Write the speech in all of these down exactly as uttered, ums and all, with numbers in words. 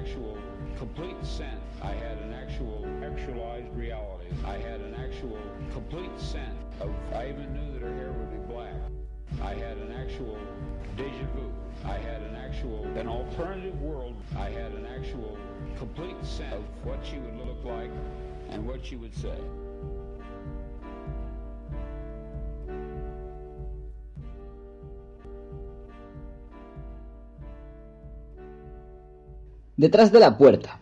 actual complete sense. I had an actual actualized reality. I had an actual complete sense of, I even knew that her hair would be black. I had an actual deja vu. I had an actual, an alternative world. I had an actual complete sense of what she would look like and what she would say. Detrás de la puerta.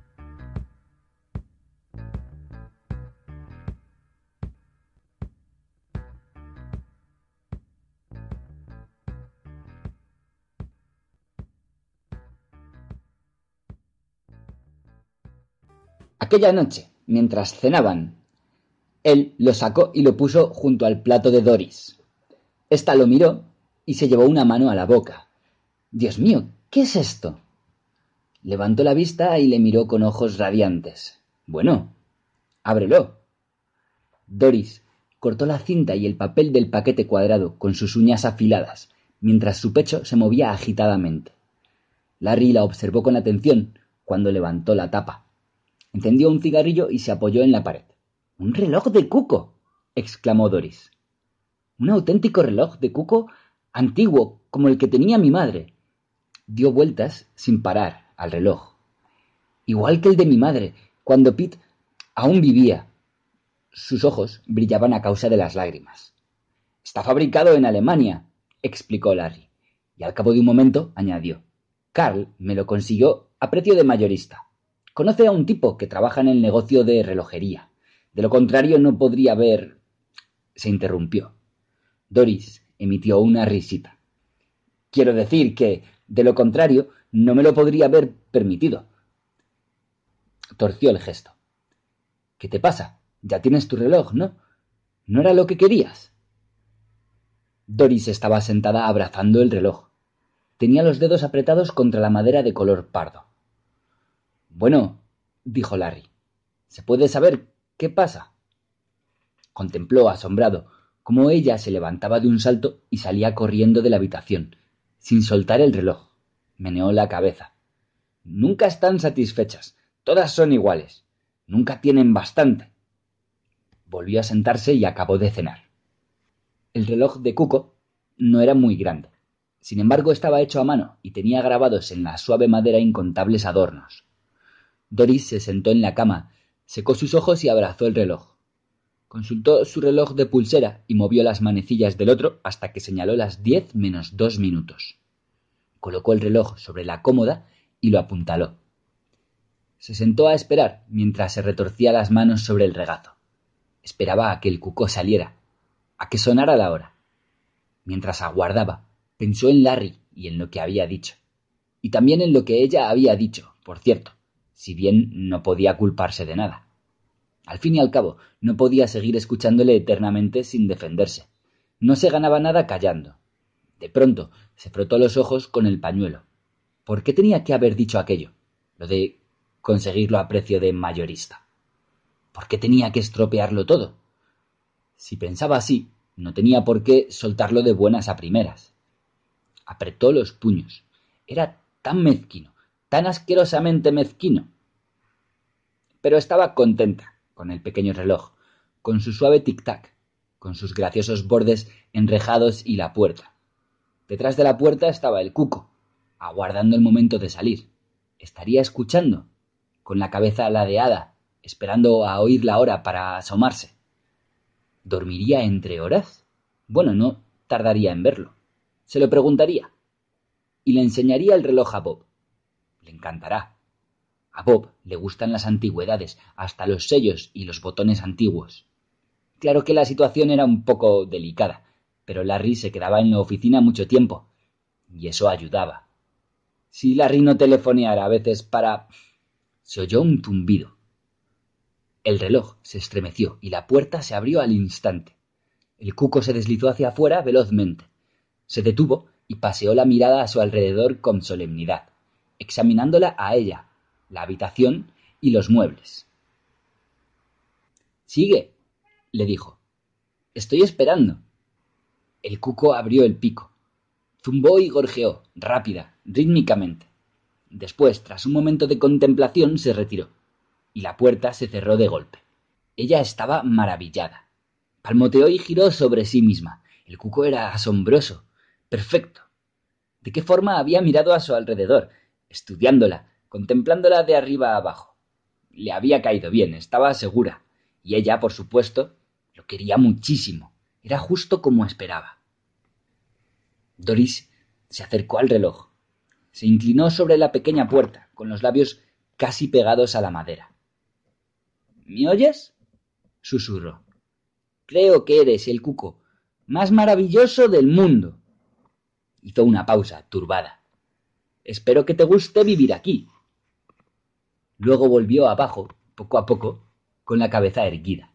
Aquella noche, mientras cenaban, él lo sacó y lo puso junto al plato de Doris. Esta lo miró y se llevó una mano a la boca. «Dios mío, ¿qué es esto?» Levantó la vista y le miró con ojos radiantes. «Bueno, ábrelo». Doris cortó la cinta y el papel del paquete cuadrado con sus uñas afiladas, mientras su pecho se movía agitadamente. Larry la observó con atención cuando levantó la tapa. Encendió un cigarrillo y se apoyó en la pared. «¡Un reloj de cuco!», exclamó Doris. «Un auténtico reloj de cuco antiguo, como el que tenía mi madre». Dio vueltas sin parar al reloj. «Igual que el de mi madre, cuando Pete aún vivía». Sus ojos brillaban a causa de las lágrimas. «Está fabricado en Alemania», explicó Larry, y al cabo de un momento añadió: «Carl me lo consiguió a precio de mayorista. Conoce a un tipo que trabaja en el negocio de relojería. De lo contrario no podría haber...» Se interrumpió. Doris emitió una risita. «Quiero decir que, de lo contrario, no me lo podría haber permitido». Torció el gesto. «¿Qué te pasa? Ya tienes tu reloj, ¿no? ¿No era lo que querías?» Doris estaba sentada abrazando el reloj. Tenía los dedos apretados contra la madera de color pardo. «Bueno», dijo Larry, «¿se puede saber qué pasa?» Contempló asombrado cómo ella se levantaba de un salto y salía corriendo de la habitación, sin soltar el reloj. Meneó la cabeza. «Nunca están satisfechas. Todas son iguales. Nunca tienen bastante». Volvió a sentarse y acabó de cenar. El reloj de cuco no era muy grande. Sin embargo, estaba hecho a mano y tenía grabados en la suave madera incontables adornos. Doris se sentó en la cama, secó sus ojos y abrazó el reloj. Consultó su reloj de pulsera y movió las manecillas del otro hasta que señaló las diez menos dos minutos. Colocó el reloj sobre la cómoda y lo apuntaló. Se sentó a esperar mientras se retorcía las manos sobre el regazo. Esperaba a que el cuco saliera, a que sonara la hora. Mientras aguardaba, pensó en Larry y en lo que había dicho. Y también en lo que ella había dicho, por cierto, si bien no podía culparse de nada. Al fin y al cabo, no podía seguir escuchándole eternamente sin defenderse. No se ganaba nada callando. De pronto, se frotó los ojos con el pañuelo. ¿Por qué tenía que haber dicho aquello? Lo de conseguirlo a precio de mayorista. ¿Por qué tenía que estropearlo todo? Si pensaba así, no tenía por qué soltarlo de buenas a primeras. Apretó los puños. Era tan mezquino, tan asquerosamente mezquino. Pero estaba contenta con el pequeño reloj, con su suave tic-tac, con sus graciosos bordes enrejados y la puerta. Detrás de la puerta estaba el cuco, aguardando el momento de salir. Estaría escuchando, con la cabeza ladeada, esperando a oír la hora para asomarse. ¿Dormiría entre horas? Bueno, no tardaría en verlo. Se lo preguntaría. Y le enseñaría el reloj a Bob. Le encantará. A Bob le gustan las antigüedades, hasta los sellos y los botones antiguos. Claro que la situación era un poco delicada, pero Larry se quedaba en la oficina mucho tiempo, y eso ayudaba. Si Larry no telefoneara a veces para... Se oyó un zumbido. El reloj se estremeció y la puerta se abrió al instante. El cuco se deslizó hacia afuera velozmente. Se detuvo y paseó la mirada a su alrededor con solemnidad, examinándola a ella, la habitación y los muebles. «Sigue», le dijo. «Estoy esperando». El cuco abrió el pico. Zumbó y gorjeó, rápida, rítmicamente. Después, tras un momento de contemplación, se retiró, y la puerta se cerró de golpe. Ella estaba maravillada. Palmoteó y giró sobre sí misma. El cuco era asombroso, perfecto. ¿De qué forma había mirado a su alrededor, estudiándola, contemplándola de arriba a abajo? Le había caído bien, estaba segura, y ella, por supuesto, lo quería muchísimo. Era justo como esperaba. Doris se acercó al reloj. Se inclinó sobre la pequeña puerta, con los labios casi pegados a la madera. ¿Me oyes?, susurró. Creo que eres el cuco más maravilloso del mundo. Hizo una pausa, turbada. Espero que te guste vivir aquí. Luego volvió abajo, poco a poco, con la cabeza erguida.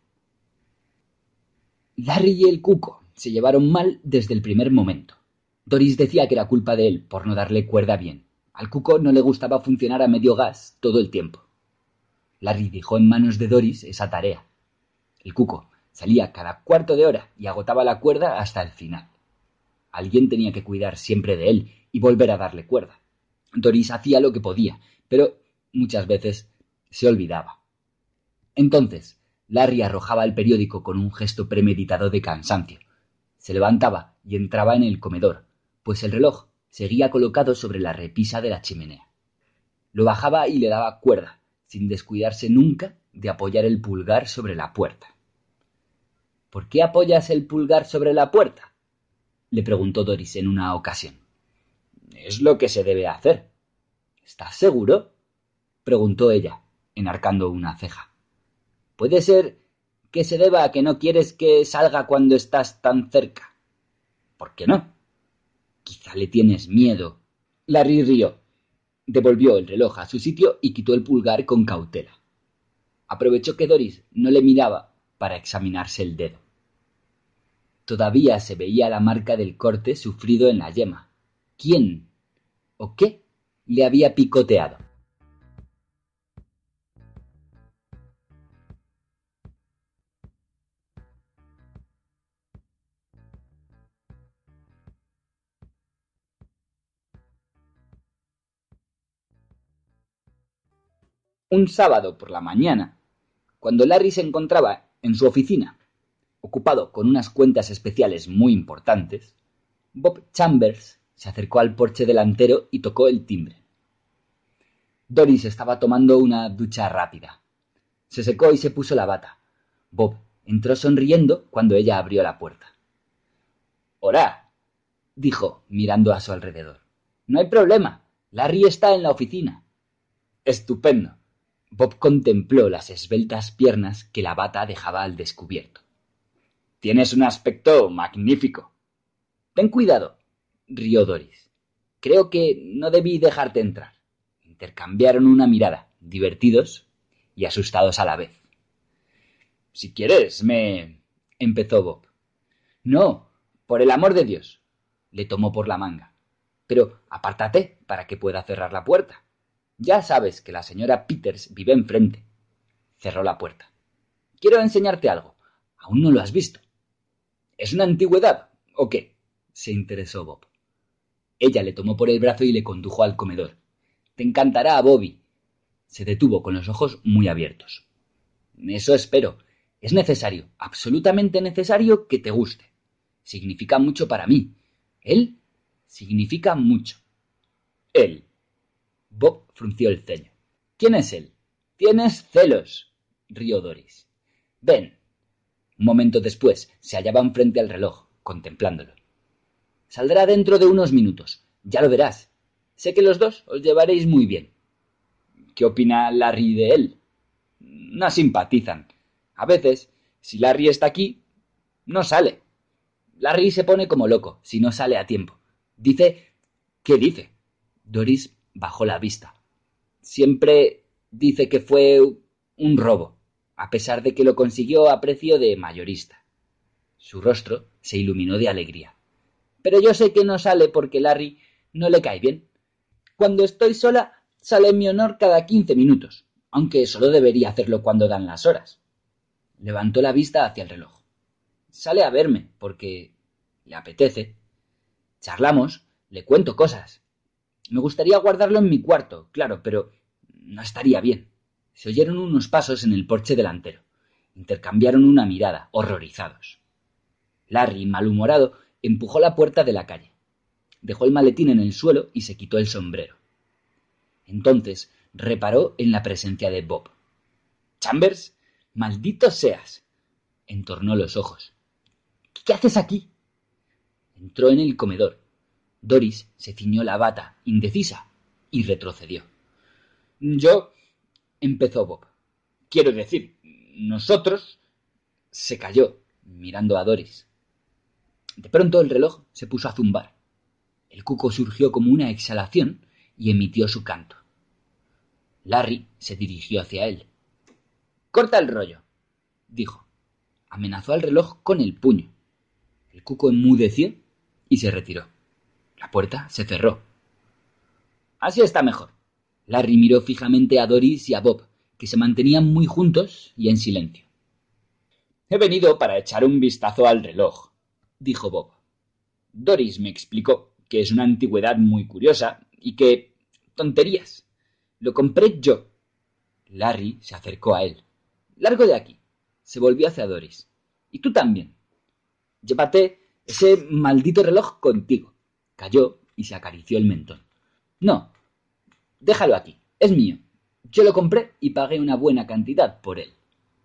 Larry y el cuco se llevaron mal desde el primer momento. Doris decía que era culpa de él por no darle cuerda bien. Al cuco no le gustaba funcionar a medio gas todo el tiempo. Larry dejó en manos de Doris esa tarea. El cuco salía cada cuarto de hora y agotaba la cuerda hasta el final. Alguien tenía que cuidar siempre de él y volver a darle cuerda. Doris hacía lo que podía, pero muchas veces se olvidaba. Entonces, Larry arrojaba el periódico con un gesto premeditado de cansancio. Se levantaba y entraba en el comedor, pues el reloj seguía colocado sobre la repisa de la chimenea. Lo bajaba y le daba cuerda, sin descuidarse nunca de apoyar el pulgar sobre la puerta. ¿Por qué apoyas el pulgar sobre la puerta?, le preguntó Doris en una ocasión. Es lo que se debe hacer. ¿Estás seguro?, preguntó ella, enarcando una ceja. Puede ser que se deba a que no quieres que salga cuando estás tan cerca. ¿Por qué no? Quizá le tienes miedo. Larry rió. Devolvió el reloj a su sitio y quitó el pulgar con cautela. Aprovechó que Doris no le miraba para examinarse el dedo. Todavía se veía la marca del corte sufrido en la yema. ¿Quién o qué le había picoteado? Un sábado por la mañana, cuando Larry se encontraba en su oficina, ocupado con unas cuentas especiales muy importantes, Bob Chambers se acercó al porche delantero y tocó el timbre. Doris estaba tomando una ducha rápida. Se secó y se puso la bata. Bob entró sonriendo cuando ella abrió la puerta. «Hola», dijo, mirando a su alrededor. «No hay problema. Larry está en la oficina». «Estupendo». Bob contempló las esbeltas piernas que la bata dejaba al descubierto. «Tienes un aspecto magnífico». «Ten cuidado», rió Doris. «Creo que no debí dejarte entrar». Intercambiaron una mirada, divertidos y asustados a la vez. «Si quieres, me...» empezó Bob. «No, por el amor de Dios», le tomó por la manga. «Pero apártate para que pueda cerrar la puerta. Ya sabes que la señora Peters vive enfrente». Cerró la puerta. «Quiero enseñarte algo. Aún no lo has visto». «¿Es una antigüedad o qué?», se interesó Bob. Ella le tomó por el brazo y le condujo al comedor. «Te encantará, Bobby». Se detuvo con los ojos muy abiertos. «Eso espero. Es necesario, absolutamente necesario que te guste. Significa mucho para mí. Él significa mucho». «Él». Bob frunció el ceño. «¿Quién es él?» «Tienes celos», rió Doris. «Ven». Un momento después se hallaban frente al reloj, contemplándolo. «Saldrá dentro de unos minutos. Ya lo verás. Sé que los dos os llevaréis muy bien». «¿Qué opina Larry de él?» «No simpatizan. A veces, si Larry está aquí, no sale. Larry se pone como loco si no sale a tiempo. Dice... ¿Qué dice?» Doris bajó la vista. «Siempre dice que fue un robo, a pesar de que lo consiguió a precio de mayorista». Su rostro se iluminó de alegría. «Pero yo sé que no sale porque Larry no le cae bien. Cuando estoy sola, sale en mi honor cada quince minutos, aunque solo debería hacerlo cuando dan las horas». Levantó la vista hacia el reloj. «Sale a verme porque le apetece. Charlamos, le cuento cosas. Me gustaría guardarlo en mi cuarto, claro, pero no estaría bien. Se oyeron unos pasos en el porche delantero. Intercambiaron una mirada, horrorizados. Larry, malhumorado, empujó la puerta de la calle. Dejó el maletín en el suelo y se quitó el sombrero. Entonces reparó en la presencia de Bob. —Chambers, maldito seas. Entornó los ojos. —¿Qué haces aquí? Entró en el comedor. Doris se ciñó la bata, indecisa, y retrocedió. —Yo... empezó Bob. —Quiero decir, nosotros... Se calló, mirando a Doris. De pronto el reloj se puso a zumbar. El cuco surgió como una exhalación y emitió su canto. Larry se dirigió hacia él. —Corta el rollo —dijo. Amenazó al reloj con el puño. El cuco enmudeció y se retiró. La puerta se cerró. —Así está mejor. Larry miró fijamente a Doris y a Bob, que se mantenían muy juntos y en silencio. —He venido para echar un vistazo al reloj —dijo Bob. Doris me explicó que es una antigüedad muy curiosa y que... tonterías. Lo compré yo. Larry se acercó a él. —Largo de aquí. Se volvió hacia Doris. —Y tú también. Llévate ese maldito reloj contigo. Calló y se acarició el mentón. —No. Déjalo aquí. Es mío. Yo lo compré y pagué una buena cantidad por él.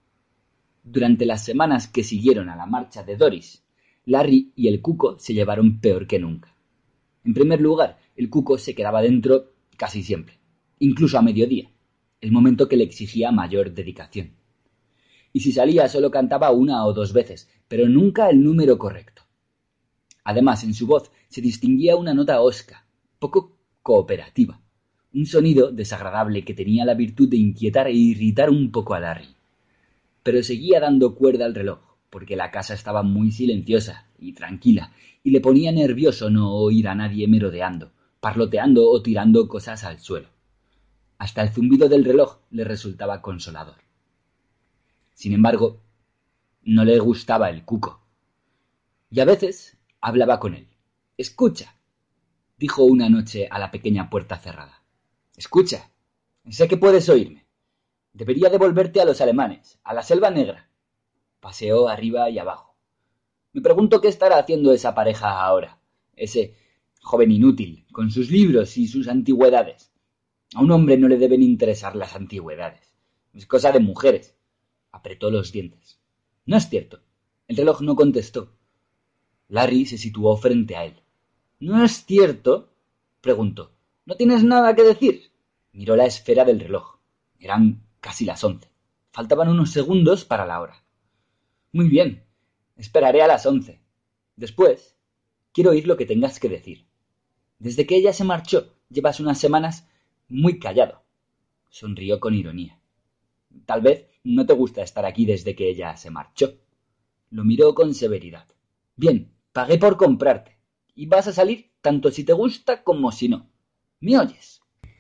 Durante las semanas que siguieron a la marcha de Doris, Larry y el cuco se llevaron peor que nunca. En primer lugar, el cuco se quedaba dentro casi siempre, incluso a mediodía, el momento que le exigía mayor dedicación. Y si salía solo cantaba una o dos veces, pero nunca el número correcto. Además, en su voz se distinguía una nota hosca, poco cooperativa, un sonido desagradable que tenía la virtud de inquietar e irritar un poco a Larry. Pero seguía dando cuerda al reloj, porque la casa estaba muy silenciosa y tranquila, y le ponía nervioso no oír a nadie merodeando, parloteando o tirando cosas al suelo. Hasta el zumbido del reloj le resultaba consolador. Sin embargo, no le gustaba el cuco. Y a veces hablaba con él. —Escucha —dijo una noche a la pequeña puerta cerrada—. Escucha. Sé que puedes oírme. Debería devolverte a los alemanes, a la Selva Negra. Paseó arriba y abajo. Me pregunto qué estará haciendo esa pareja ahora, ese joven inútil, con sus libros y sus antigüedades. A un hombre no le deben interesar las antigüedades. Es cosa de mujeres. Apretó los dientes. No es cierto. El reloj no contestó. Larry se situó frente a él. ¿No es cierto? Preguntó. ¿No tienes nada que decir? Miró la esfera del reloj. Eran casi las once. Faltaban unos segundos para la hora. Muy bien. Esperaré a las once. Después, quiero oír lo que tengas que decir. Desde que ella se marchó, llevas unas semanas muy callado. Sonrió con ironía. Tal vez no te gusta estar aquí desde que ella se marchó. Lo miró con severidad. Bien, pagué por comprarte. Y vas a salir tanto si te gusta como si no. ¿Me oyes?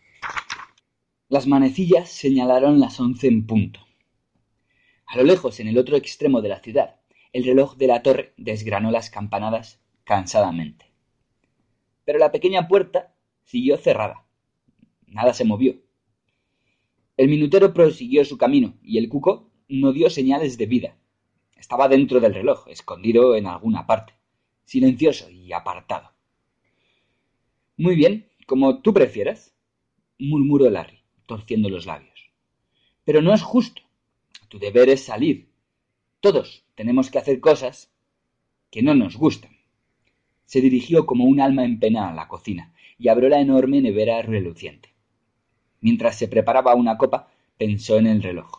Las manecillas señalaron las once en punto. A lo lejos, en el otro extremo de la ciudad, el reloj de la torre desgranó las campanadas cansadamente. Pero la pequeña puerta siguió cerrada. Nada se movió. El minutero prosiguió su camino y el cuco no dio señales de vida. Estaba dentro del reloj, escondido en alguna parte, silencioso y apartado. Muy bien, como tú prefieras, murmuró Larry, torciendo los labios. Pero no es justo. Tu deber es salir. Todos tenemos que hacer cosas que no nos gustan. Se dirigió como un alma en pena a la cocina y abrió la enorme nevera reluciente. Mientras se preparaba una copa, pensó en el reloj.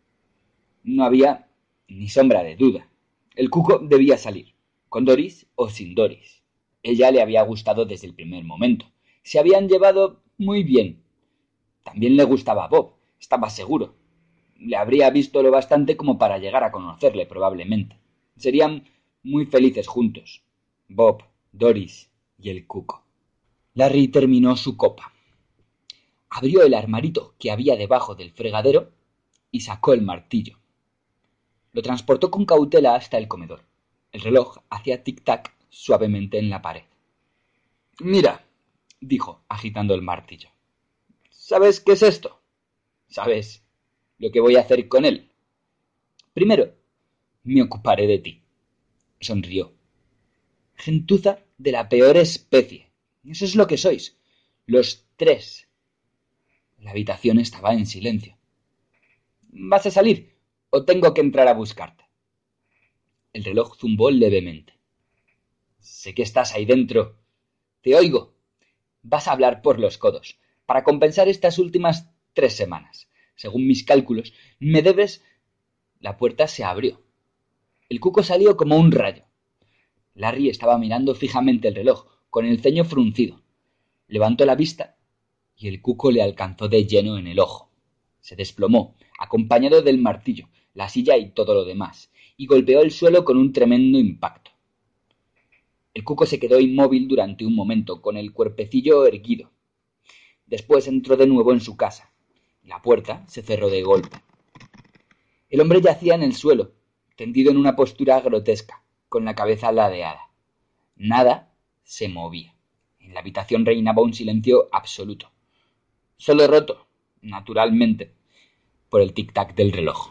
No había ni sombra de duda. El cuco debía salir, con Doris o sin Doris. Ella le había gustado desde el primer momento. Se habían llevado muy bien. También le gustaba a Bob, estaba seguro. Le habría visto lo bastante como para llegar a conocerle, probablemente. Serían muy felices juntos. Bob, Doris y el cuco. Larry terminó su copa. Abrió el armarito que había debajo del fregadero y sacó el martillo. Lo transportó con cautela hasta el comedor. El reloj hacía tic-tac suavemente en la pared. Mira, dijo, agitando el martillo. ¿Sabes qué es esto? ¿Sabes lo que voy a hacer con él? Primero, me ocuparé de ti. Sonrió. Gentuza de la peor especie. Eso es lo que sois. Los tres. La habitación estaba en silencio. ¿Vas a salir o tengo que entrar a buscarte? El reloj zumbó levemente. Sé que estás ahí dentro. Te oigo. Vas a hablar por los codos. Para compensar estas últimas tres semanas. Según mis cálculos, me debes... La puerta se abrió. El cuco salió como un rayo. Larry estaba mirando fijamente el reloj, con el ceño fruncido. Levantó la vista y el cuco le alcanzó de lleno en el ojo. Se desplomó, acompañado del martillo, la silla y todo lo demás, y golpeó el suelo con un tremendo impacto. El cuco se quedó inmóvil durante un momento, con el cuerpecillo erguido. Después entró de nuevo en su casa. La puerta se cerró de golpe. El hombre yacía en el suelo, tendido en una postura grotesca, con la cabeza ladeada. Nada se movía. En la habitación reinaba un silencio absoluto. Solo roto, naturalmente, por el tic-tac del reloj.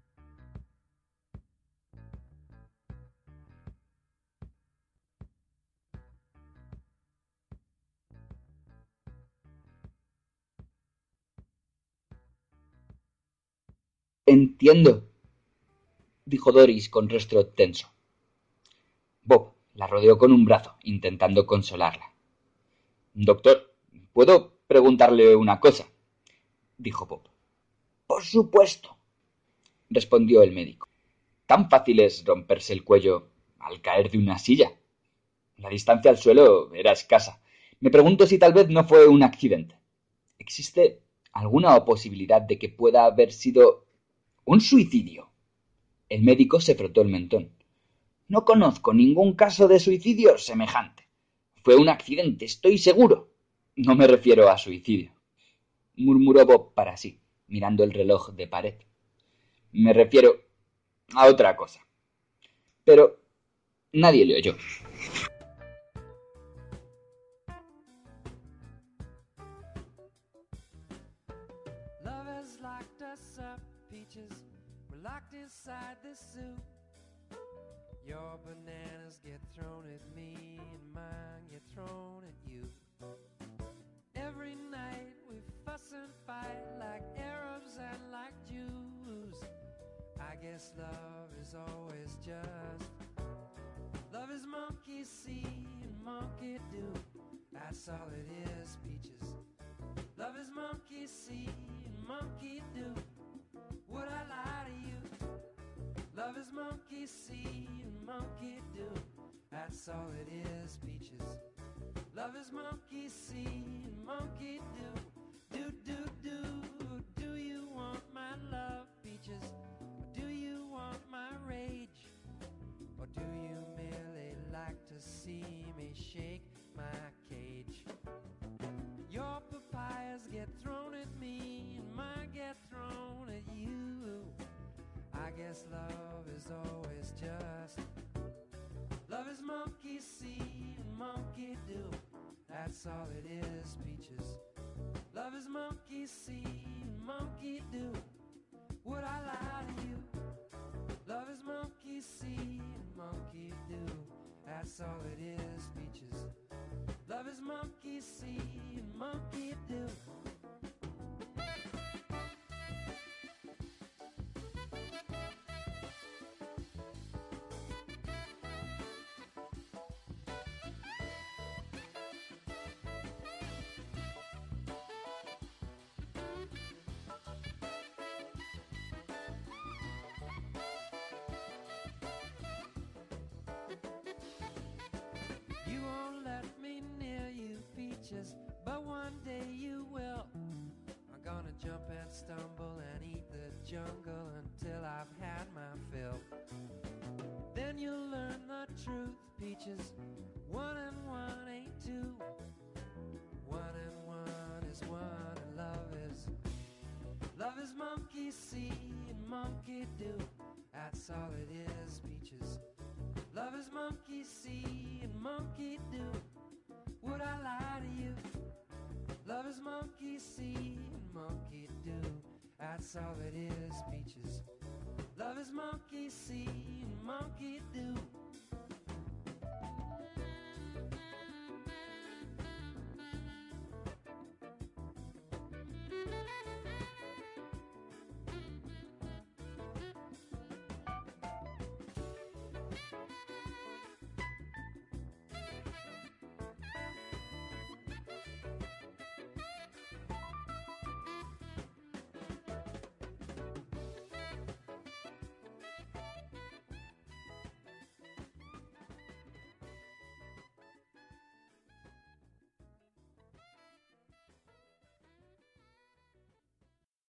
Entiendo, dijo Doris con rostro tenso. Bob la rodeó con un brazo, intentando consolarla. Doctor, ¿puedo preguntarle una cosa? Dijo Bob. Por supuesto, respondió el médico. ¿Tan fácil es romperse el cuello al caer de una silla? La distancia al suelo era escasa. Me pregunto si tal vez no fue un accidente. ¿Existe alguna posibilidad de que pueda haber sido un suicidio? El médico se frotó el mentón. No conozco ningún caso de suicidio semejante. Fue un accidente, estoy seguro. No me refiero a suicidio, murmuró Bob para sí, mirando el reloj de pared. Me refiero a otra cosa. Pero nadie le oyó. Lovers locked us up, peaches. We're locked inside the zoo. Your bananas get thrown at me, and mine get thrown at you. Every night we fuss and fight like Arabs and like Jews. I guess love is always just. Love is monkey see and monkey do. That's all it is, peaches. Love is monkey see and monkey do. Would I lie to you? Love is monkey see and monkey do. That's all it is, peaches. Love is monkey see and monkey do. Do, do, do. Do you want my love, peaches? Or do you want my rage? Or do you merely like to see me shake my cage? Your papayas get thrown at me and mine get thrown at you. I guess love is always just. Love is monkey see and monkey do. That's all it is, peaches. Love is monkey see and monkey do. Would I lie to you? Love is monkey see and monkey do. That's all it is, peaches. Love is monkey see and monkey do. You won't let me near you, peaches, but one day you will. I'm gonna jump and stumble and eat the jungle until I've had my fill. Then you'll learn the truth, peaches. One and one ain't two. One and one is one, and love is love is monkey see and monkey do. That's all it is, peaches. Love is monkey see and monkey do. Would I lie to you? Love is monkey see and monkey do. That's all it is, peaches. Love is monkey see and monkey do.